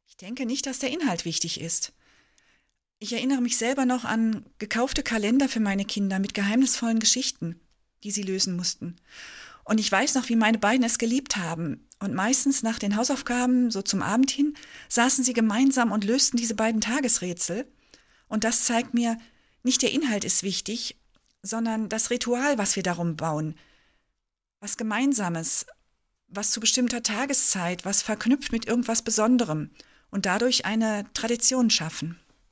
Ich denke nicht, dass der Inhalt wichtig ist. Ich erinnere mich selber noch an gekaufte Kalender für meine Kinder mit geheimnisvollen Geschichten, die sie lösen mussten. Und ich weiß noch, wie meine beiden es geliebt haben. Und meistens nach den Hausaufgaben, so zum Abend hin, saßen sie gemeinsam und lösten diese beiden Tagesrätsel. Und das zeigt mir, nicht der Inhalt ist wichtig, sondern das Ritual, was wir darum bauen. Was Gemeinsames, was zu bestimmter Tageszeit, was verknüpft mit irgendwas Besonderem und dadurch eine Tradition schaffen.